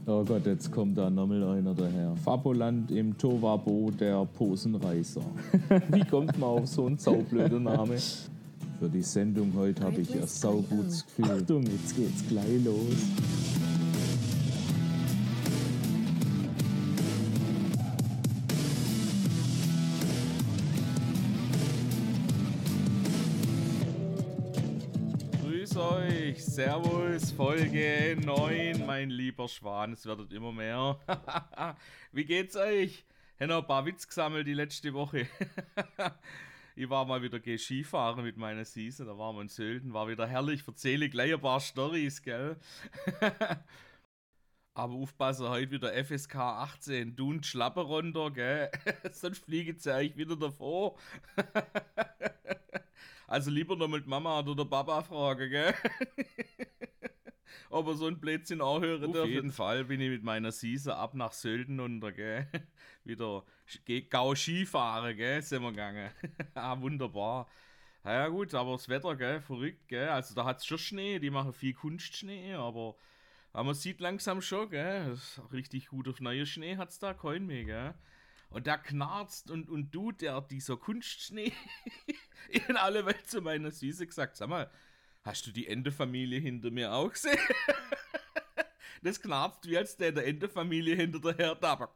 Oh Gott, jetzt kommt da nochmal einer daher. Fabuland im Tovabo, der Posenreißer. Wie kommt man auf so einen saublöden Namen? Für die Sendung heute habe ich ein saugutes Gefühl. Achtung, jetzt geht's gleich los. Grüß euch, Servus, Folge 9, mein lieber Schwan, es werdet immer mehr. Wie geht's euch? Ich habe noch ein paar Witz gesammelt die letzte Woche. Ich war mal wieder Skifahren mit meiner Season, da waren wir in Sölden, war wieder herrlich, erzähle gleich ein paar Storys, gell? Aber aufpassen, heute wieder FSK 18, du und Schlappe runter, gell? Sonst fliegen sie euch wieder davor. Also lieber noch mit Mama oder der Papa fragen, gell? Ob er so ein Blödsinn auch hören darf. Auf jeden Fall bin ich mit meiner Sise ab nach Sölden runter, gell? Wieder Gau Skifahren, gell? Sind wir gegangen. Ah, wunderbar. Ja gut, aber das Wetter, gell? Verrückt, gell? Also da hat es schon Schnee, die machen viel Kunstschnee, aber man sieht langsam schon, gell? Richtig gut auf neue Schnee hat es da keinen mehr, gell? Und der knarzt und du, dieser Kunstschnee, in alle Welt zu meiner Süße gesagt, sag mal, hast du die Entefamilie hinter mir auch gesehen? Das knarzt wie als der Entefamilie hinter der Herde, aber...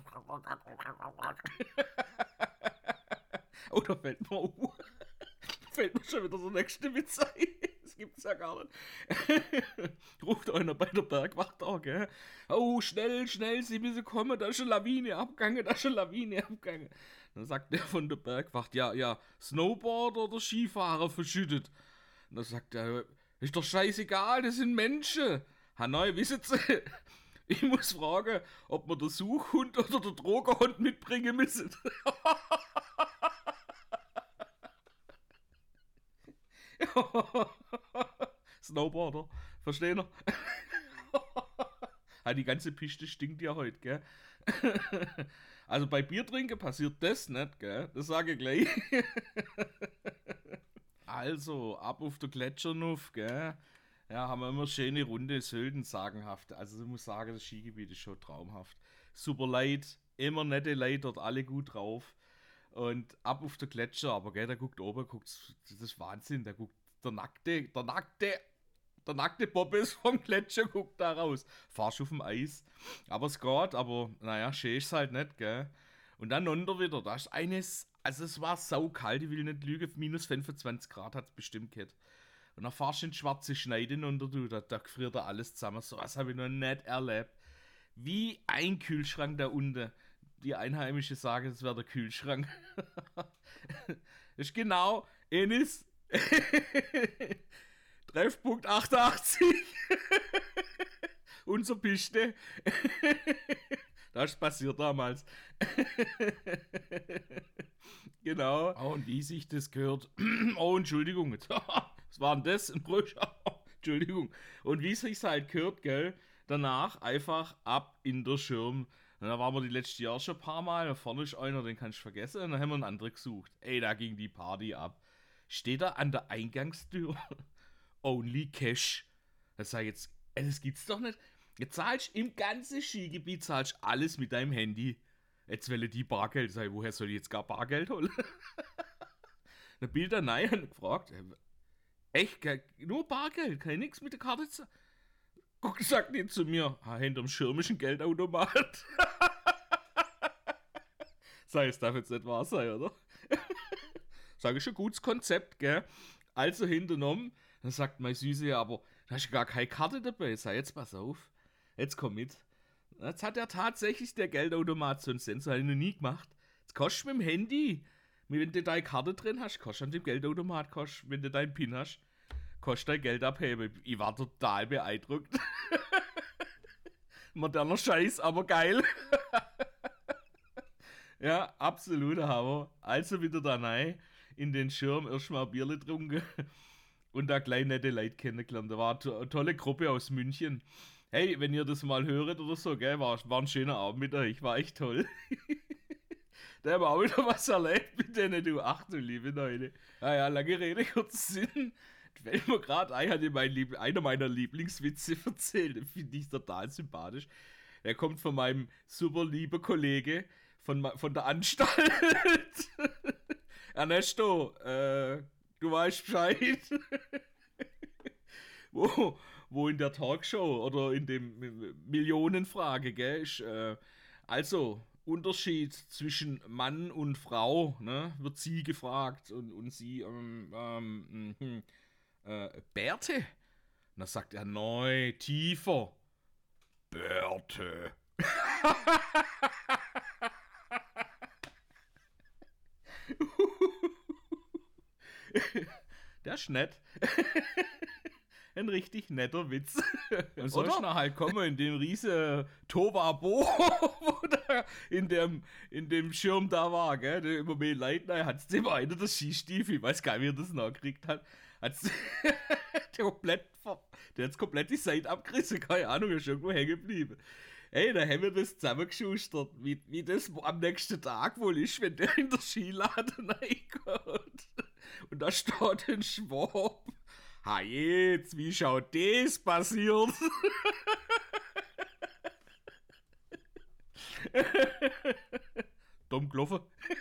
Oh, da fällt mir schon wieder der nächste Witz ein. Das gibt's ja gar nicht. Ruft einer bei der Bergwacht auch, gell? Oh, schnell, Sie müssen kommen, da ist eine Lawine abgegangen. Dann sagt der von der Bergwacht, ja, Snowboarder oder Skifahrer verschüttet. Und dann sagt er, ist doch scheißegal, das sind Menschen. Hanoi, wissen Sie, ich muss fragen, ob wir den Suchhund oder den Drogerhund mitbringen müssen. Snowboarder, verstehen ihr? Die ganze Piste stinkt ja heute, gell? Also bei Bier trinken passiert das nicht, gell? Das sage ich gleich. Also, ab auf der Gletschernuff, gell? Ja, haben wir immer schöne Runde Sölden, sagenhaft. Also ich muss sagen, das Skigebiet ist schon traumhaft. Super Leute, immer nette Leute, dort alle gut drauf. Und ab auf der Gletscher, aber gell, der guckt oben, das ist Wahnsinn, der guckt, der nackte Bobbes vom Gletscher guckt da raus. Fahrst auf dem Eis, aber es geht, aber naja, schön ist halt nicht, gell. Und dann unter wieder, da ist also es war saukalt, ich will nicht lügen, minus 25 Grad hat es bestimmt gehabt. Und dann fahrst du in schwarze Schneiden unter, da gefriert da alles zusammen, so was habe ich noch nicht erlebt. Wie ein Kühlschrank da unten. Die Einheimischen sagen, das wäre der Kühlschrank. Das ist genau Enis. Treffpunkt 88. Unsere Piste. Das ist passiert damals. Genau. Oh, und wie sich das gehört. Oh, Entschuldigung. Was war denn das? Ein Brötchen. Entschuldigung. Und wie sich's halt gehört, gell? Danach einfach ab in der Schirm. Und da waren wir die letzten Jahre schon ein paar Mal. Da vorne ist einer, den kannst du vergessen. Und dann haben wir einen anderen gesucht. Ey, da ging die Party ab. Steht da an der Eingangstür. Only Cash. Das sag ich jetzt, das gibt's doch nicht. Jetzt zahlst im ganzen Skigebiet zahlst alles mit deinem Handy. Jetzt will die Bargeld sein. Woher soll ich jetzt gar Bargeld holen? Der Bilder nein gefragt. Echt? Nur Bargeld? Kann ich nichts mit der Karte zahlen? Guck, sagt nicht zu mir, hinterm Schirm ist ein Geldautomat. Sag, es darf jetzt nicht wahr sein, oder? Sag ich, schon gutes Konzept, gell? Also hinternommen, dann sagt meine Süße, aber da hast du gar keine Karte dabei. Sag, jetzt pass auf, jetzt komm mit. Jetzt hat er tatsächlich der Geldautomat so einen Sensor, habe ich noch nie gemacht. Jetzt kostet mit dem Handy, wenn du deine Karte drin hast, kostet an dem Geldautomat, wenn du deinen PIN hast, kostet dein Geld abheben. Ich war total beeindruckt. Moderner Scheiß, aber geil. Ja, absoluter Hammer. Also wieder da rein, in den Schirm, erstmal ein Bierle getrunken und da gleich nette Leute kennengelernt. Da war eine tolle Gruppe aus München. Hey, wenn ihr das mal hört oder so, gell, war ein schöner Abend mit euch, war echt toll. Da haben wir auch wieder was erlebt mit denen, du. Ach du liebe Leute. Ja, lange Rede, kurzer Sinn. Fällt mir gerade ein, hatte einer meiner Lieblingswitze erzählt, den finde ich total sympathisch. Der kommt von meinem super lieben Kollege von der Anstalt. Ernesto, du weißt Bescheid. wo in der Talkshow oder in dem Millionenfrage, gell, ist, also Unterschied zwischen Mann und Frau, ne, wird sie gefragt und sie, Bärte? Und dann sagt er, neu, tiefer. Bärte. Der ist nett. Ein richtig netter Witz. Und so ist er halt kommen in dem riesen Tovabo, wo da in dem Schirm da war, gell, der immer mehr Leute, hat's dem einer das Skistiefel, ich weiß gar nicht, wie er das noch gekriegt hat, der hat's komplett die Seite abgerissen, keine Ahnung, er ist irgendwo hängen geblieben. Ey, da haben wir das zusammengeschustert, wie das am nächsten Tag wohl ist, wenn der in der Skiladen reinkommt. Und da steht ein Schwab. Ha jetzt, wie schaut das passiert? Dumm gelaufen.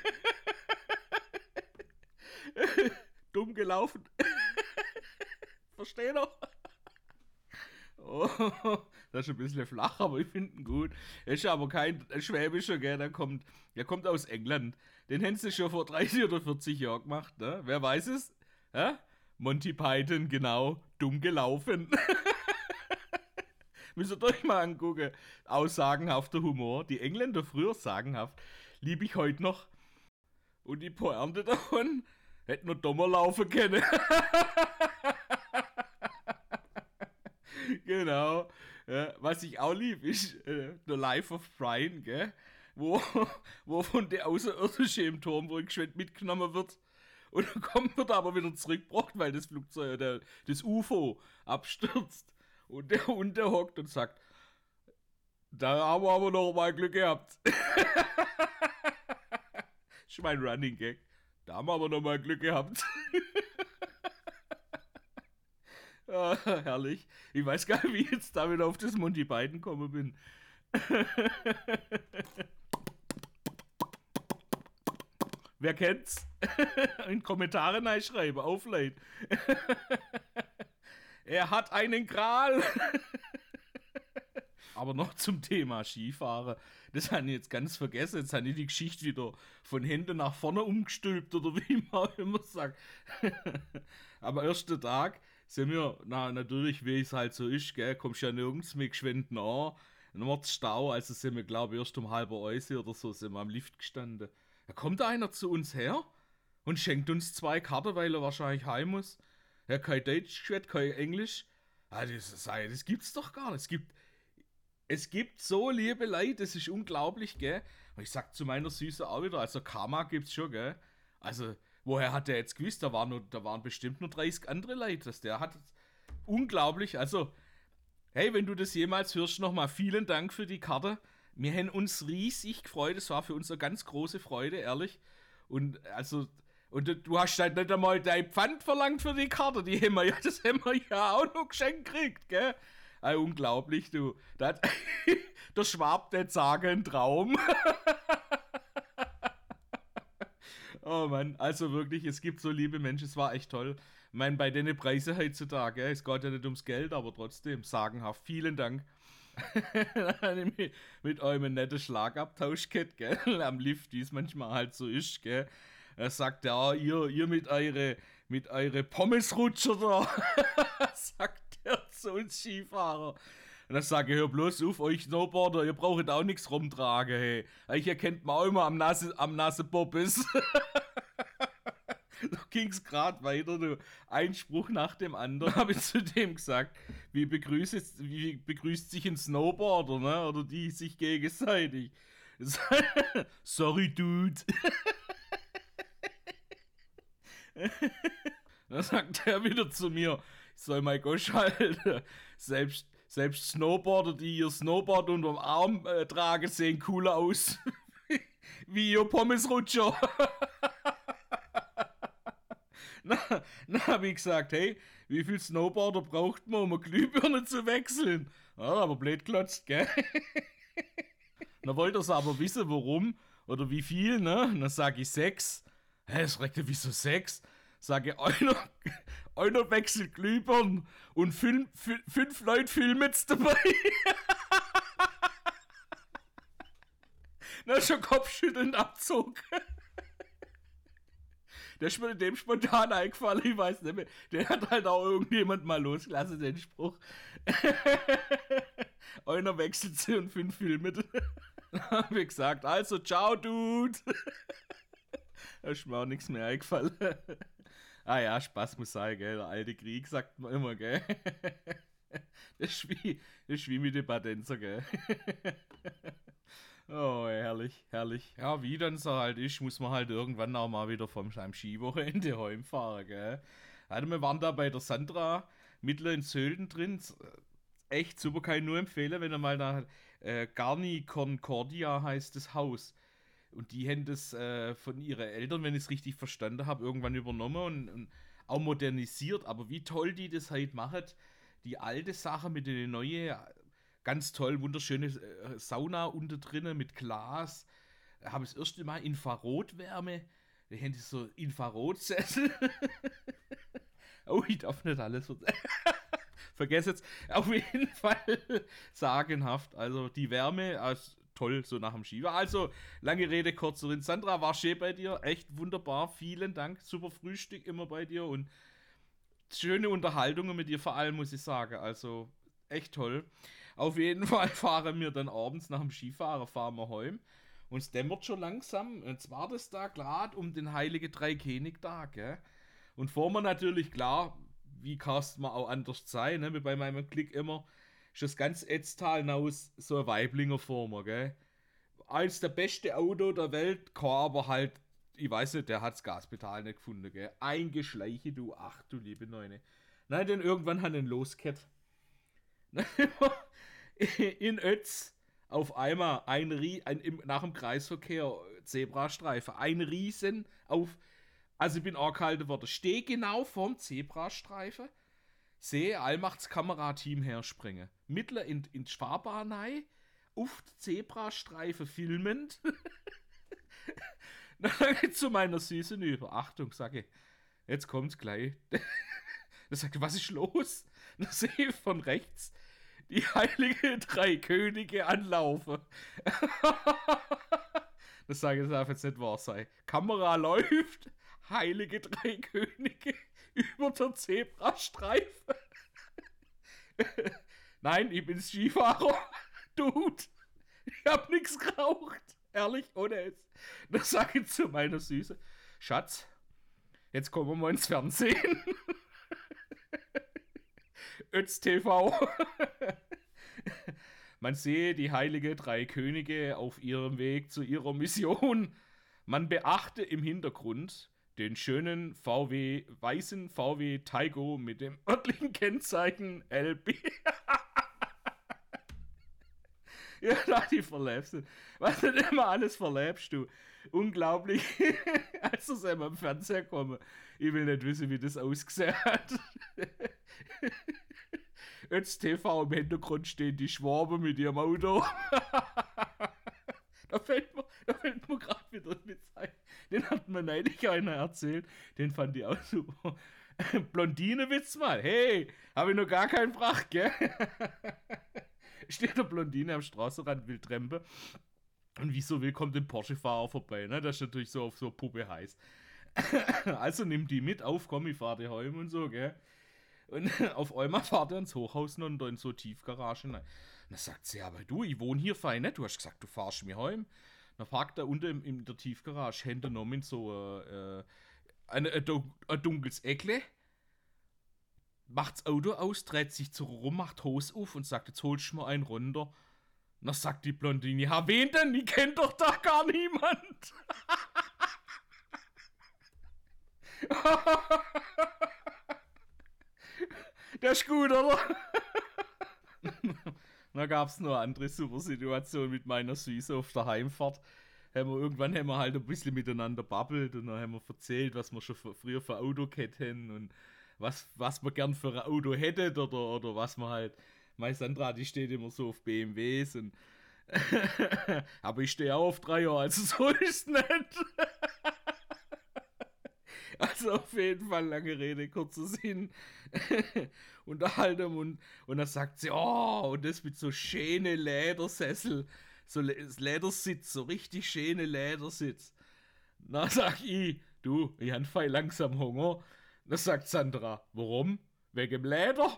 Dumm gelaufen. Versteh noch? Oh, das ist ein bisschen flach, aber ich finde ihn gut. Er ist aber kein Schwäbischer, gell? Der kommt aus England. Den hätten sie schon vor 30 oder 40 Jahren gemacht, ne? Wer weiß es? Hä? Monty Python, genau. Dumm gelaufen. Müsst ihr euch mal angucken. Auch sagenhafter Humor. Die Engländer früher sagenhaft. Liebe ich heute noch. Und die Pointe davon hätten nur dummer laufen können. Genau. Ja, was ich auch lieb, ist The Life of Brian, gell? Wo von der Außerirdische im Turm wohl geschwind mitgenommen wird. Und dann wird aber wieder zurückgebracht, weil das Flugzeug, das UFO abstürzt. Und der Hund, hockt und sagt, da haben wir aber noch mal Glück gehabt. Das ist mein Running Gag. Da haben wir aber noch mal Glück gehabt. Ah, herrlich. Ich weiß gar nicht, wie ich jetzt damit auf das Monty Python gekommen bin. Wer kennt's? In Kommentare reinschreiben, aufleiten. Er hat einen Gral. Aber noch zum Thema Skifahren. Das habe ich jetzt ganz vergessen. Jetzt habe ich die Geschichte wieder von hinten nach vorne umgestülpt oder wie man immer sagt. Aber erster Tag sind wir, natürlich, wie es halt so ist, gell, kommst ja nirgends mit geschwind an. Dann wird's Stau, also sind wir, glaube ich, erst um 12:30 oder so sind wir am Lift gestanden. Da kommt einer zu uns her und schenkt uns 2 Karten, weil er wahrscheinlich heim muss. Er hat kein Deutsch geschwätzt, kein Englisch. Das gibt's doch gar nicht. Es gibt so liebe Leute, das ist unglaublich, gell. Und ich sag zu meiner Süße auch wieder, also Karma gibt's schon, gell. Also, woher hat der jetzt gewusst? Da waren bestimmt nur 30 andere Leute. Der hat unglaublich, also, hey, wenn du das jemals hörst, nochmal vielen Dank für die Karte. Wir haben uns riesig gefreut, es war für uns eine ganz große Freude, ehrlich. Und also, und du hast halt nicht einmal dein Pfand verlangt für die Karte, das haben wir ja auch noch geschenkt gekriegt, gell? Also, unglaublich, du. Der Schwab, der sage ein Traum. Oh Mann, also wirklich, es gibt so liebe Menschen, es war echt toll. Ich meine, bei den Preisen heutzutage, es geht ja nicht ums Geld, aber trotzdem, sagenhaft, vielen Dank. mit eurem netten Schlagabtausch gehabt, gell, am Lift, wie es manchmal halt so ist, gell. Er sagt, ja, ihr mit eure Pommesrutscher da, sagt er zu uns Skifahrer. Und dann sage ich, hör bloß auf, euch Snowboarder, ihr braucht auch nichts rumtragen, hey. Ich erkennt man auch immer am Nasepoppes. Da ging's grad weiter, du. Ein Spruch nach dem anderen, habe ich zu dem gesagt. Wie begrüßt sich ein Snowboarder, ne? Oder die sich gegenseitig. Sorry, Dude. Dann sagt er wieder zu mir, ich soll mal Gosch halten. Selbst Snowboarder, die ihr Snowboard unterm Arm tragen, sehen cooler aus. Wie ihr Pommesrutscher. Dann habe ich gesagt, hey, wie viel Snowboarder braucht man, um eine Glühbirne zu wechseln? Ja, aber blöd klotzt, gell? Dann wollte er aber wissen, warum oder wie viel, ne? Und dann sage ich 6. Hä, es fragte, wieso 6? Sage, einer wechselt Glühbirnen und 5 Leute filmen jetzt dabei. Na, schon Kopfschütteln Abzug. Der ist mir dem spontan eingefallen, ich weiß nicht mehr. Der hat halt auch irgendjemand mal losgelassen, den Spruch. Einer wechselt sie und 5 filmen. Dann hab ich gesagt, also ciao, Dude. Da ist mir auch nichts mehr eingefallen. Ah ja, Spaß muss sein, gell. Der alte Krieg sagt man immer, gell. Das ist wie mit den Badenzer, gell. Oh, herrlich, herrlich. Ja, wie dann so halt ist, muss man halt irgendwann auch mal wieder vom seinem Skiwochenende heimfahren, gell. Also wir waren da bei der Sandra mitten in Sölden drin. Echt super, kann ich nur empfehlen, wenn ihr mal da Garni Concordia heißt das Haus. Und die haben das von ihren Eltern, wenn ich es richtig verstanden habe, irgendwann übernommen und auch modernisiert. Aber wie toll die das halt machen, die alte Sache mit den neuen, ganz toll, wunderschöne Sauna unten drinnen mit Glas. Habe das erste Mal Infrarotwärme. Da haben die so Infrarotsessel. Oh, ich darf nicht alles vergesst jetzt. Auf jeden Fall sagenhaft. Also die Wärme, also toll, so nach dem Ski. Also, lange Rede, kurzer Sinn. Sandra, war schön bei dir. Echt wunderbar. Vielen Dank. Super Frühstück immer bei dir und schöne Unterhaltungen mit dir vor allem, muss ich sagen. Also, echt toll. Auf jeden Fall fahren wir dann abends nach dem Skifahren, fahren wir heim. Und es dämmert schon langsam. Jetzt war das da gerade um den Heiligen Dreikönigtag, gell? Und vor mir natürlich, klar, wie kannst man auch anders sein, ne? Wie bei meinem Klick immer, ist das ganz Etztal hinaus so ein Weiblinger vor mir, gell? Eins der beste Auto der Welt, kann aber halt, ich weiß nicht, der hat das Gaspedal nicht gefunden, gell? Ein Geschleiche, du, ach du liebe Neune. Nein, denn irgendwann hat er losgekehrt. In Ötz auf einmal nach dem Kreisverkehr Zebrastreifen, ein Riesen also ich bin angehalten worden, stehe genau vorm Zebrastreifen, sehe Allmachtskamerateam herspringen, mittler in die Fahrbahn rein, auf die Zebrastreifen filmend. Dann sage ich zu meiner Süßen über, Achtung, sage ich, jetzt kommt's gleich. Dann sagt er, was ist los? Dann sehe ich von rechts die heilige drei Könige anlaufen. Das sage ich, das darf jetzt nicht wahr sein. Kamera läuft, heilige drei Könige über der Zebrastreifen. Nein, ich bin Skifahrer. Dude, ich hab nix geraucht. Ehrlich, ohne jetzt. Das sage ich zu meiner Süße. Schatz, jetzt kommen wir mal ins Fernsehen. Ötz TV. Man sehe die heilige drei Könige auf ihrem Weg zu ihrer Mission. Man beachte im Hintergrund den schönen weißen VW Taigo mit dem örtlichen Kennzeichen LB. Ja, da die verlebst du. Was du denn immer alles verlebst, du. Unglaublich. Als du selber im Fernseher komme. Ich will nicht wissen, wie das ausgesehen hat. Jetzt TV im Hintergrund stehen die Schwaben mit ihrem Auto. Da fällt mir gerade wieder ein Witz ein. Den hat mir neulich einer erzählt. Den fand ich auch super. Blondine-Witz mal. Hey, habe ich noch gar keinen Fracht, gell? Steht der Blondine am Straßenrand, will Trempe. Und wie so will, kommt ein Porsche-Fahrer vorbei. Ne? Das ist natürlich so auf so Puppe heiß. Also nimmt die mit auf, komm, ich fahr die heim und so, gell? Und auf einmal fahrt er ins Hochhaus und in so Tiefgarage rein. Und dann sagt sie, aber du, ich wohne hier fein, ne? Du hast gesagt, du fahrst mir heim. Dann parkt er unten in der Tiefgarage, Hände noch mit so ein dunkles Eckle, macht das Auto aus, dreht sich zu rum, macht Hose auf und sagt, jetzt holst du mir einen runter. Und dann sagt die Blondine, ja, wen denn? Ich kenn doch da gar niemand. Der ist gut, oder? Da gab es noch eine andere super Situation mit meiner Süße auf der Heimfahrt. irgendwann haben wir halt ein bisschen miteinander babbelt und dann haben wir erzählt, was wir schon früher für Auto hätten und was man gern für ein Auto hättet oder was man halt. Meine Sandra, die steht immer so auf BMWs und aber ich stehe auch auf 3er, also so ist nicht. Also auf jeden Fall, lange Rede, kurzer Sinn. Unterhaltung und dann sagt sie, oh, und das mit so schöne Ledersessel, so Ledersitz, so richtig schöne Ledersitz. Na sag ich, du, ich hab voll langsam Hunger. Dann sagt Sandra, warum? Wegen dem Leder?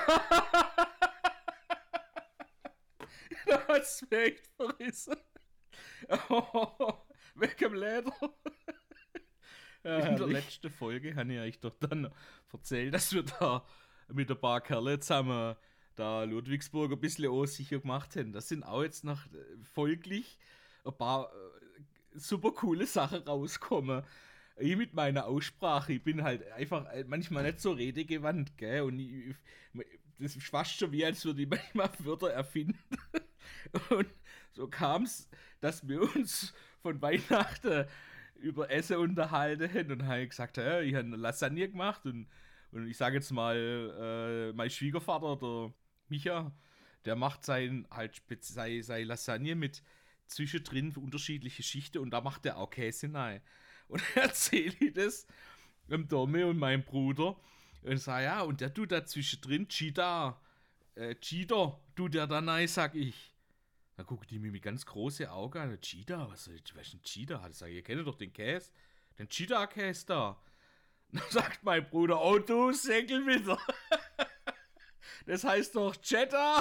Da hat's mir echt verrissen. Oh, wegen dem Leder. Ja, in der letzten Folge habe ich euch doch dann erzählt, dass wir da mit ein paar Kerle zusammen da Ludwigsburg ein bisschen unsicher gemacht haben. Das sind auch jetzt noch folglich ein paar super coole Sachen rauskommen. Ich mit meiner Aussprache, ich bin halt einfach manchmal nicht so redegewandt, gell? Und das ist fast schon wie, als würde ich manchmal Wörter erfinden. Und so kam es, dass wir uns von Weihnachten über Essen unterhalten haben und habe gesagt, ja, ich habe eine Lasagne gemacht und ich sage jetzt mal, mein Schwiegervater, der Micha, der macht seine Lasagne mit zwischendrin unterschiedliche Schichten und da macht er auch Käse rein. Und erzähle ich das dem Domme und meinem Bruder und sage, ja, und der tut da zwischendrin Cheddar tut der da rein, sag ich. Da guckt die mir mit ganz große Augen an. Cheddar, was ist ein Cheddar? Ich sage, ihr kennt doch den Käse. Den Cheddar-Käse da. Dann sagt mein Bruder, oh du Säckel wieder. Das heißt doch Cheddar.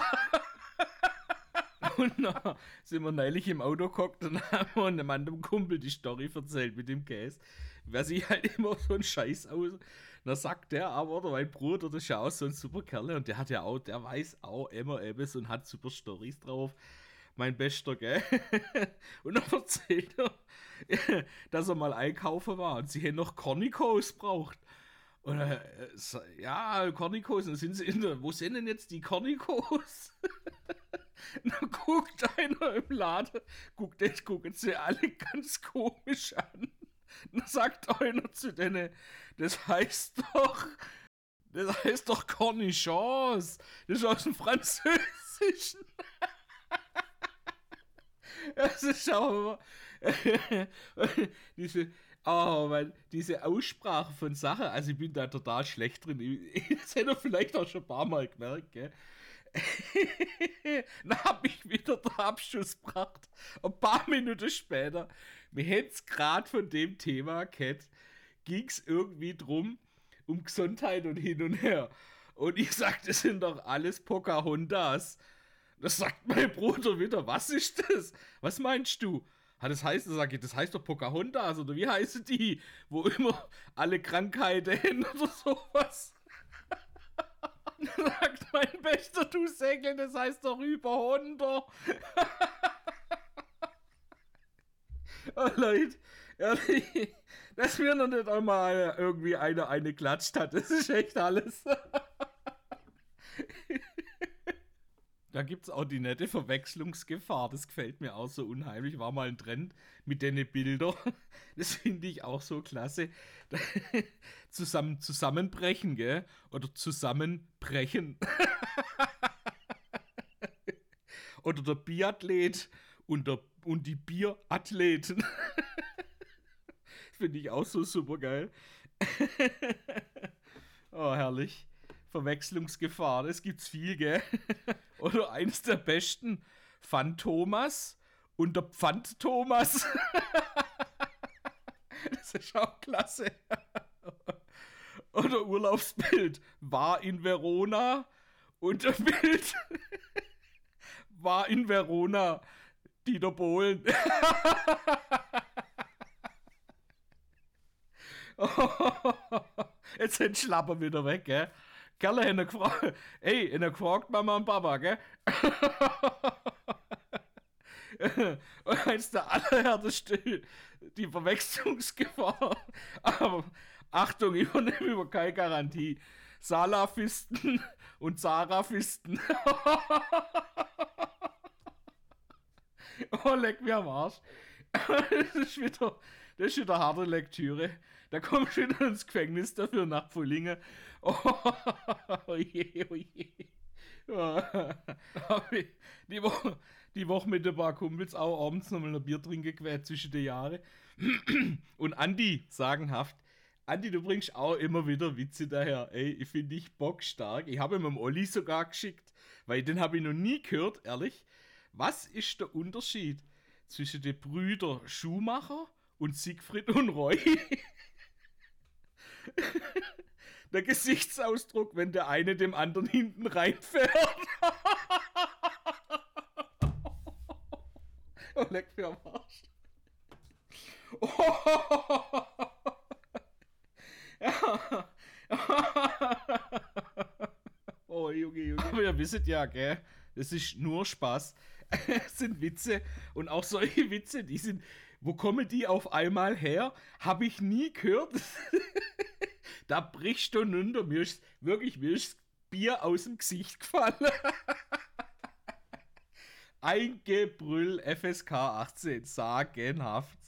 Und dann sind wir neulich im Auto gehockt und haben wir einem anderen Kumpel die Story erzählt mit dem Käse. Wer sich halt immer so einen Scheiß aus. Dann sagt der aber, oder mein Bruder, das ist ja auch so ein super Kerl und der weiß auch immer etwas und hat super Storys drauf. Mein Bester, gell? Und dann erzählt er, dass er mal einkaufen war und sie haben noch Cornicos braucht. Und ja, Cornicos, und sind sie wo sind denn jetzt die Cornicos? Dann guckt einer im Laden, gucken sie alle ganz komisch an. Dann sagt einer zu denen, das heißt doch Cornichons. Das ist aus dem Französischen. Das ist aber diese Aussprache von Sachen, also ich bin da total schlecht drin. Das hätte ihr vielleicht auch schon ein paar Mal gemerkt, gell? Dann hab ich wieder den Abschluss gebracht. Ein paar Minuten später, wir hätten es gerade von dem Thema gehabt, ging es irgendwie drum, um Gesundheit und hin und her. Und ich sagte, das sind doch alles Pocahontas. Das sagt mein Bruder wieder, was ist das? Was meinst du? Das heißt, das heißt doch Pocahontas, oder wie heißen die? Wo immer alle Krankheiten hin oder sowas. Sagt mein Bester, du Säckel, das heißt doch Überhonder. Oh Leute, ehrlich, dass mir noch nicht einmal irgendwie eine klatscht hat, das ist echt alles. Da gibt's auch die nette Verwechslungsgefahr, das gefällt mir auch so unheimlich, war mal ein Trend mit den Bildern, das finde ich auch so klasse. Zusammenbrechen, gell, oder zusammenbrechen. Oder der Biathlet und die Bierathleten. Finde ich auch so super geil. Oh, herrlich. Verwechslungsgefahr, das gibt's viel, gell? Oder eines der besten, Phantomas und der Pfand-Thomas. Das ist auch klasse. Oder Urlaubsbild, war in Verona und das Bild war in Verona, Dieter Bohlen. Jetzt sind Schlapper wieder weg, gell? Kerle haben gefragt, gefragt Mama und Papa, gell? Und eins der allerhärteste, die Verwechslungsgefahr. Aber Achtung, ich übernehme über keine Garantie. Salafisten und Sarafisten. Oh, leck mir am Arsch. Das ist wieder harte Lektüre. Da kommst du wieder ins Gefängnis dafür nach Pfullingen. Oh je, oh je. Die Woche mit ein paar Kumpels auch abends nochmal ein Bier trinken quer zwischen den Jahren. Und Andi, sagenhaft. Andi, du bringst auch immer wieder Witze daher. Ey, ich finde dich bockstark. Ich habe ihm am Olli sogar geschickt, weil den habe ich noch nie gehört, ehrlich. Was ist der Unterschied zwischen den Brüdern Schumacher und Siegfried und Roy? Der Gesichtsausdruck, wenn der eine dem anderen hinten reinfährt. Oh, leck mir am Arsch. Oh, Junge. Aber ihr wisst ja, gell? Das ist nur Spaß. Es sind Witze. Und auch solche Witze, die sind... Wo kommen die auf einmal her? Habe ich nie gehört. Da brichst du runter. Mir ist das Bier aus dem Gesicht gefallen. Ein Gebrüll FSK 18. Sagenhaft.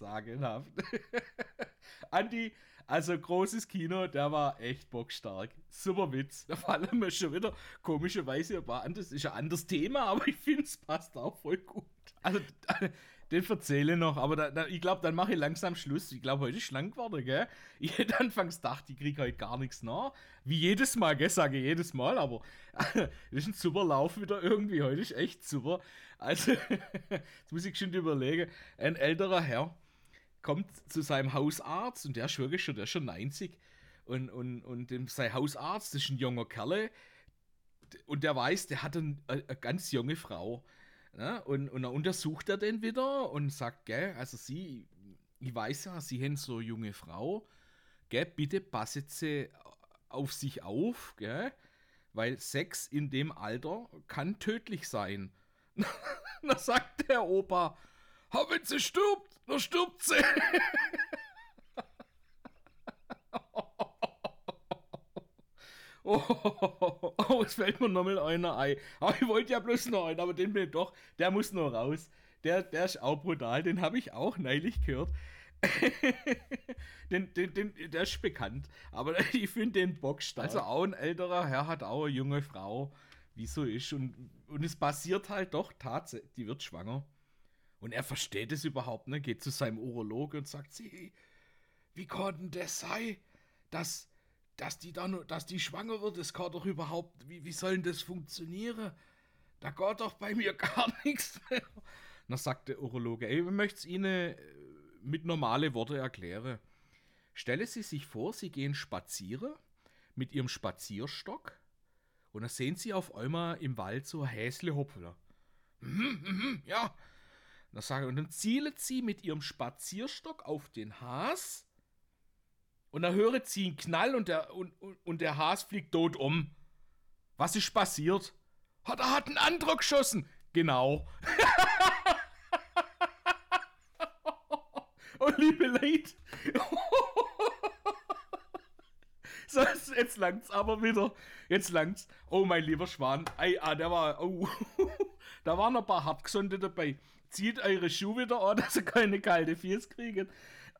Andi, also großes Kino, der war echt bockstark. Super Witz. Da fallen mir schon wieder komischerweise ein paar an. Das ist ein anderes Thema, aber ich finde, es passt auch voll gut. Also, den erzähle ich noch, aber ich glaube, dann mache ich langsam Schluss. Ich glaube, heute ist lang geworden, gell? Ich hätte anfangs gedacht, ich kriege heute gar nichts nach. Wie jedes Mal, gell? Sage jedes Mal, aber das ist ein super Lauf wieder irgendwie. Heute ist echt super. Also, jetzt muss ich schon überlegen. Ein älterer Herr kommt zu seinem Hausarzt und der ist wirklich schon, der ist schon 90. Und sein Hausarzt ist ein junger Kerl und der weiß, der hat eine ganz junge Frau. Ja, und dann untersucht er den wieder und sagt, gell, also ich weiß ja, Sie haben so eine junge Frau, gell, bitte passen Sie auf sich auf, gell, weil Sex in dem Alter kann tödlich sein. Dann sagt der Opa, wenn sie stirbt, dann stirbt sie. Oh, es fällt mir nochmal einer ein. Aber ich wollte ja bloß noch einen, aber den bin ich doch, der muss noch raus. Der ist auch brutal, den habe ich auch neulich gehört. Der ist bekannt, aber ich finde den bockstark. Also auch ein älterer Herr hat auch eine junge Frau, wie so ist. Und es passiert halt doch tatsächlich, die wird schwanger. Und er versteht es überhaupt nicht, geht zu seinem Urologe und sagt, wie konnte das sein, dass die schwanger wird, das kann doch überhaupt, wie soll denn das funktionieren? Da geht doch bei mir gar nichts mehr. Dann sagt der Urologe, ich möchte es Ihnen mit normalen Worten erklären. Stellen Sie sich vor, Sie gehen spazieren mit Ihrem Spazierstock und dann sehen Sie auf einmal im Wald so Häsle hoppeln. Ja. Und dann zielen Sie mit Ihrem Spazierstock auf den Has. Und dann hören sie einen Knall und der Has fliegt tot um. Was ist passiert? Da hat ein anderer geschossen. Genau. Oh, liebe Leute. So, jetzt langt's aber wieder. Jetzt langt's. Oh, mein lieber Schwan. Der war... Oh. Da waren noch ein paar Hartgesunde dabei. Zieht eure Schuhe wieder an, dass ihr keine kalte Fies kriegt.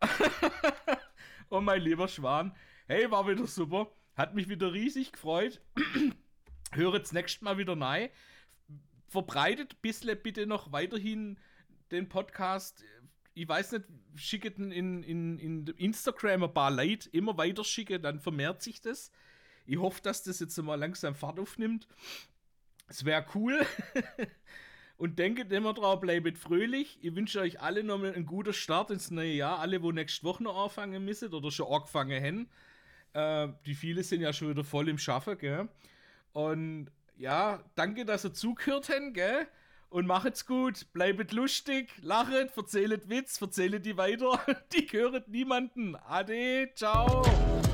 Oh, mein lieber Schwan. Hey, war wieder super. Hat mich wieder riesig gefreut. Höret das nächste Mal wieder rein. Verbreitet ein bisschen bitte noch weiterhin den Podcast. Ich weiß nicht, schickt in Instagram ein paar Leute immer weiter schicken, dann vermehrt sich das. Ich hoffe, dass das jetzt mal langsam Fahrt aufnimmt. Es wäre cool. Und denkt immer drauf, bleibt fröhlich. Ich wünsche euch alle nochmal einen guten Start ins neue Jahr. Alle, wo nächste Woche noch anfangen müssen oder schon angefangen haben. Die viele sind ja schon wieder voll im Schaffen, gell? Und ja, danke, dass ihr zugehört habt, gell? Und macht's gut, bleibt lustig, lachet, erzählt Witz, erzählt die weiter. Die gehören niemanden. Ade, ciao.